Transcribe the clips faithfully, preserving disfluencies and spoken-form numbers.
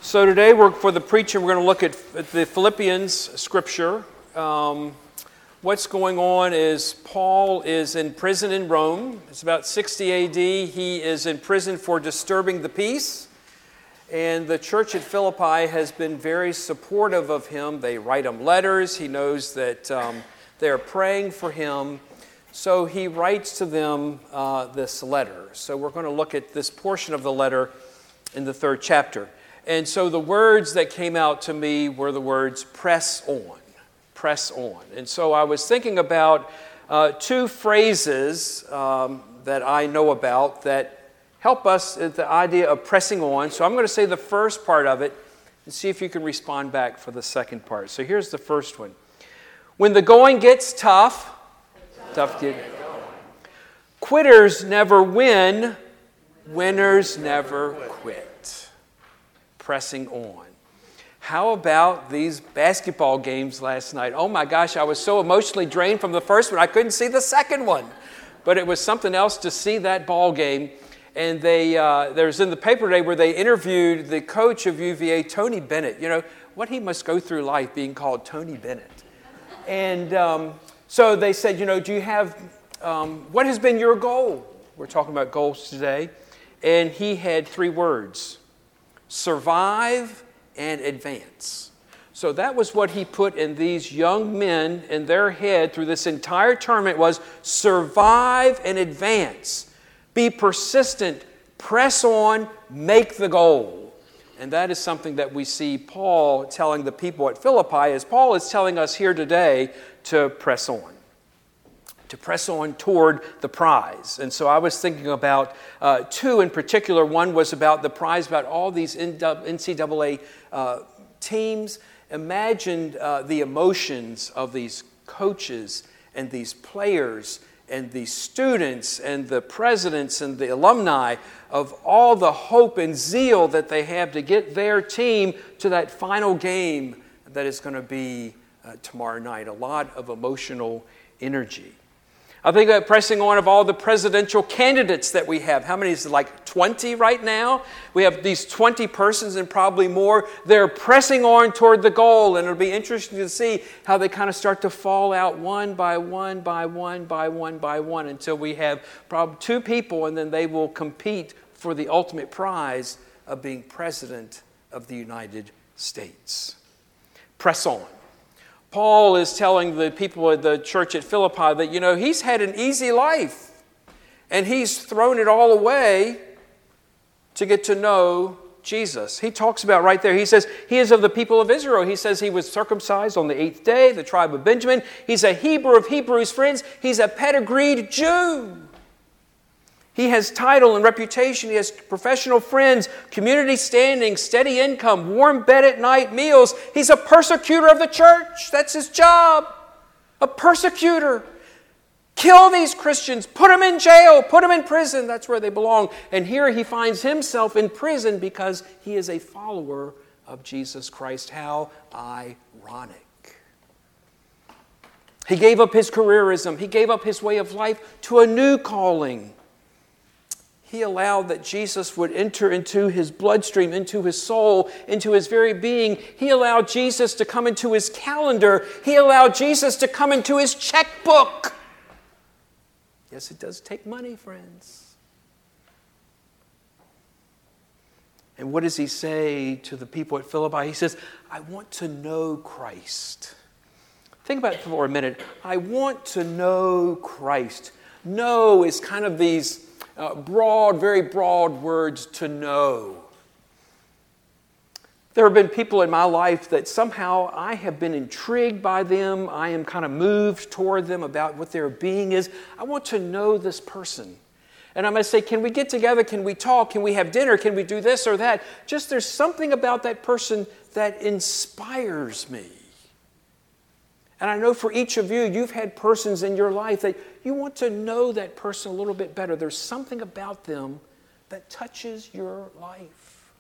So today, we're, for the preaching, we're going to look at, at the Philippians scripture. Um, what's going on is Paul is in prison in Rome. It's about sixty A D. He is in prison for disturbing the peace. And the church at Philippi has been very supportive of him. They write him letters. He knows that um, they're praying for him. So he writes to them uh, this letter. So we're going to look at this portion of the letter in the third chapter. And so the words that came out to me were the words, press on, press on. And so I was thinking about uh, two phrases um, that I know about that help us at the idea of pressing on. So I'm going to say the first part of it and see if you can respond back for the second part. So here's the first one. When the going gets tough, tough get, quitters never win, winners never quit. Pressing on. How about these basketball games last night? Oh my gosh, I was so emotionally drained from the first one, I couldn't see the second one. But it was something else to see that ball game. And they, uh, there's in the paper today where they interviewed the coach of U V A, Tony Bennett. You know, what he must go through life being called Tony Bennett. And um, so they said, you know, do you have, um, what has been your goal? We're talking about goals today. And he had three words. Survive and advance. So that was what he put in these young men in their head through this entire tournament was survive and advance. Be persistent, press on, make the goal. And that is something that we see Paul telling the people at Philippi as Paul is telling us here today to press on. To press on toward the prize. And so I was thinking about uh, two in particular. One was about the prize, about all these N C double A uh, teams. Imagine uh, the emotions of these coaches and these players and these students and the presidents and the alumni of all the hope and zeal that they have to get their team to that final game that is going to be uh, tomorrow night. A lot of emotional energy. I think about pressing on of all the presidential candidates that we have. How many is it, like twenty right now? We have these twenty persons and probably more. They're pressing on toward the goal, and it'll be interesting to see how they kind of start to fall out one by one by one by one by one until we have probably two people, and then they will compete for the ultimate prize of being president of the United States. Press on. Paul is telling the people at the church at Philippi that, you know, he's had an easy life and he's thrown it all away to get to know Jesus. He talks about right there, he says, he is of the people of Israel. He says he was circumcised on the eighth day, the tribe of Benjamin. He's a Hebrew of Hebrews, friends. He's a pedigreed Jew. He has title and reputation. He has professional friends, community standing, steady income, warm bed at night, meals. He's a persecutor of the church. That's his job. A persecutor. Kill these Christians. Put them in jail. Put them in prison. That's where they belong. And here he finds himself in prison because he is a follower of Jesus Christ. How ironic. He gave up his careerism. He gave up his way of life to a new calling. He allowed that Jesus would enter into his bloodstream, into his soul, into his very being. He allowed Jesus to come into his calendar. He allowed Jesus to come into his checkbook. Yes, it does take money, friends. And what does he say to the people at Philippi? He says, I want to know Christ. Think about it for a minute. I want to know Christ. Know is kind of these Uh, broad, very broad words to know. There have been people in my life that somehow I have been intrigued by them. I am kind of moved toward them about what their being is. I want to know this person. And I must say, can we get together? Can we talk? Can we have dinner? Can we do this or that? Just there's something about that person that inspires me. And I know for each of you, you've had persons in your life that you want to know that person a little bit better. There's something about them that touches your life.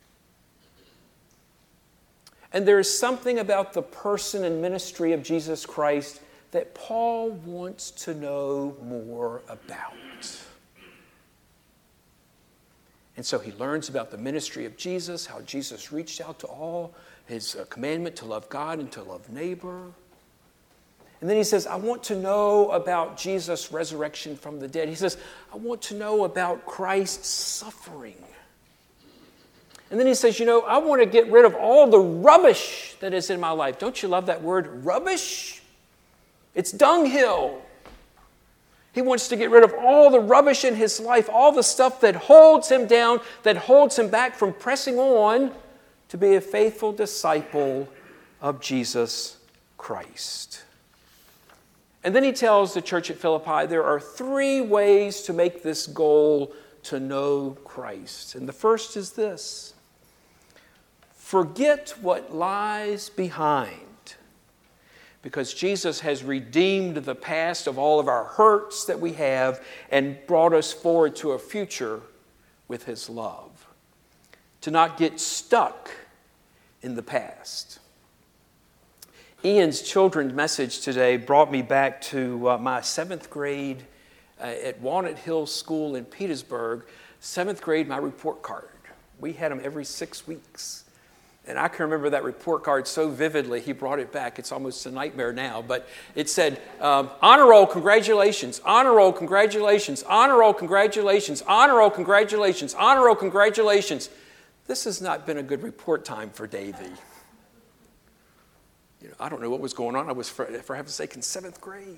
And there is something about the person and ministry of Jesus Christ that Paul wants to know more about. And so he learns about the ministry of Jesus, how Jesus reached out to all, his uh, commandment to love God and to love neighbor. And then he says, I want to know about Jesus' resurrection from the dead. He says, I want to know about Christ's suffering. And then he says, you know, I want to get rid of all the rubbish that is in my life. Don't you love that word, rubbish? It's dunghill. He wants to get rid of all the rubbish in his life, all the stuff that holds him down, that holds him back from pressing on to be a faithful disciple of Jesus Christ. And then he tells the church at Philippi there are three ways to make this goal to know Christ. And the first is this: forget what lies behind. Because Jesus has redeemed the past of all of our hurts that we have and brought us forward to a future with his love. To not get stuck in the past. Ian's children's message today brought me back to uh, my seventh grade uh, at Walnut Hills School in Petersburg. Seventh grade, my report card. We had them every six weeks. And I can remember that report card so vividly. He brought it back. It's almost a nightmare now. But it said, um, honor roll, congratulations. Honor roll, congratulations. Honor roll, congratulations. Honor roll, congratulations. Honor roll, congratulations. This has not been a good report time for Davy. You know, I don't know what was going on. I was, for, for heaven's sake, in seventh grade.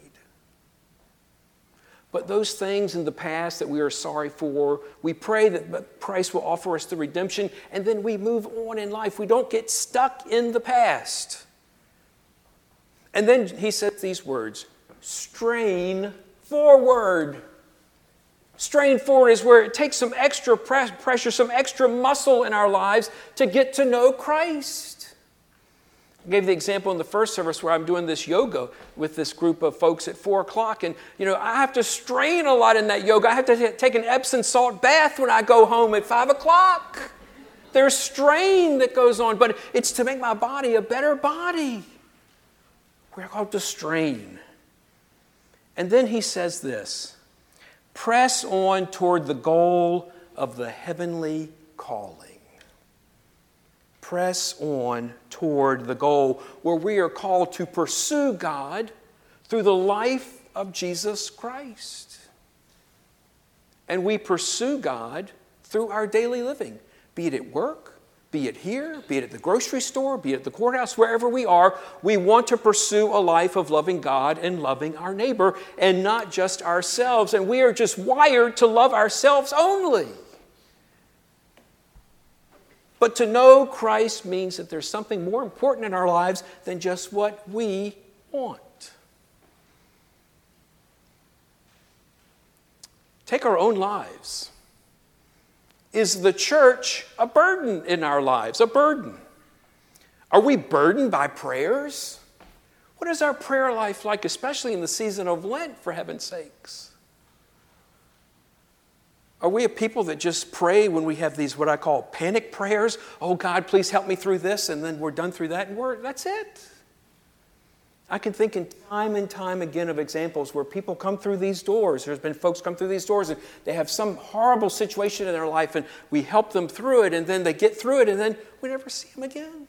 But those things in the past that we are sorry for, we pray that Christ will offer us the redemption, and then we move on in life. We don't get stuck in the past. And then he says these words, strain forward. Strain forward is where it takes some extra pressure, some extra muscle in our lives to get to know Christ. I gave the example in the first service where I'm doing this yoga with this group of folks at four o'clock. And, you know, I have to strain a lot in that yoga. I have to t- take an Epsom salt bath when I go home at five o'clock. There's strain that goes on, but it's to make my body a better body. We're called to strain. And then he says this, press on toward the goal of the heavenly calling. Press on toward the goal where we are called to pursue God through the life of Jesus Christ. And we pursue God through our daily living, be it at work, be it here, be it at the grocery store, be it at the courthouse, wherever we are. We want to pursue a life of loving God and loving our neighbor and not just ourselves. And we are just wired to love ourselves only. But to know Christ means that there's something more important in our lives than just what we want. Take our own lives. Is the church a burden in our lives? A burden? Are we burdened by prayers? What is our prayer life like, especially in the season of Lent, for heaven's sakes? Are we a people that just pray when we have these, what I call panic prayers? Oh, God, please help me through this. And then we're done through that and we're, that's it. I can think in time and time again of examples where people come through these doors. There's been folks come through these doors and they have some horrible situation in their life and we help them through it and then they get through it and then we never see them again.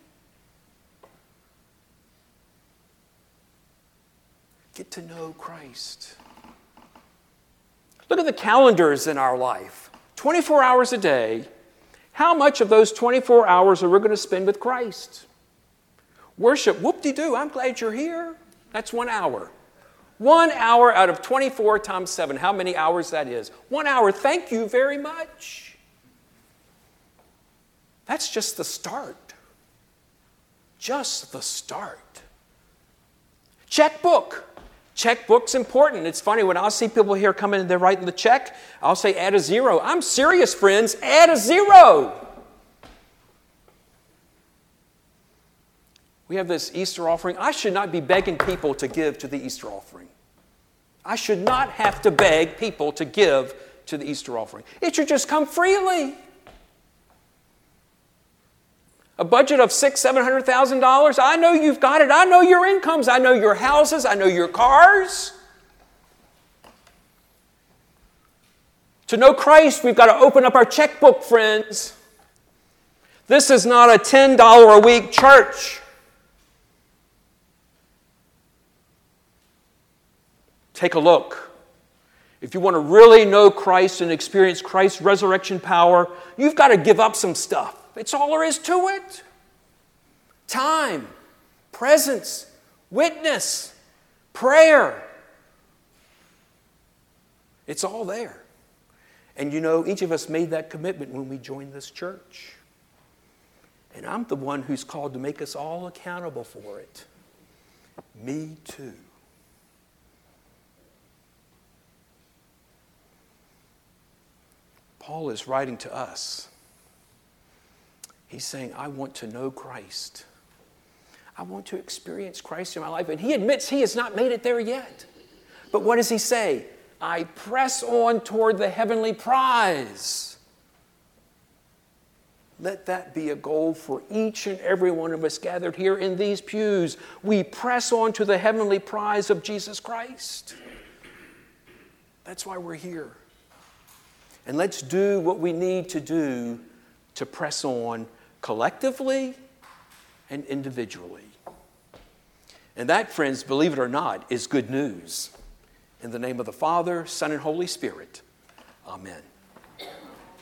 Get to know Christ. Look at the calendars in our life. twenty-four hours a day. How much of those twenty-four hours are we going to spend with Christ? Worship, whoop-de-doo, I'm glad you're here. That's one hour. One hour out of twenty-four times seven. How many hours that is? One hour, thank you very much. That's just the start. Just the start. Checkbook. Checkbook's important. It's funny, when I'll see people here come in and they're writing the check, I'll say add a zero. I'm serious, friends. Add a zero. We have this Easter offering. I should not be begging people to give to the Easter offering. I should not have to beg people to give to the Easter offering. It should just come freely. A budget of six, seven hundred thousand dollars. I know you've got it. I know your incomes. I know your houses. I know your cars. To know Christ, we've got to open up our checkbook, friends. This is not a ten dollars a week church. Take a look. If you want to really know Christ and experience Christ's resurrection power, you've got to give up some stuff. It's all there is to it. Time, presence, witness, prayer. It's all there. And you know, each of us made that commitment when we joined this church. And I'm the one who's called to make us all accountable for it. Me too. Paul is writing to us. He's saying, I want to know Christ. I want to experience Christ in my life. And he admits he has not made it there yet. But what does he say? I press on toward the heavenly prize. Let that be a goal for each and every one of us gathered here in these pews. We press on to the heavenly prize of Jesus Christ. That's why we're here. And let's do what we need to do to press on collectively and individually. And that, friends, believe it or not, is good news. In the name of the Father, Son, and Holy Spirit. Amen.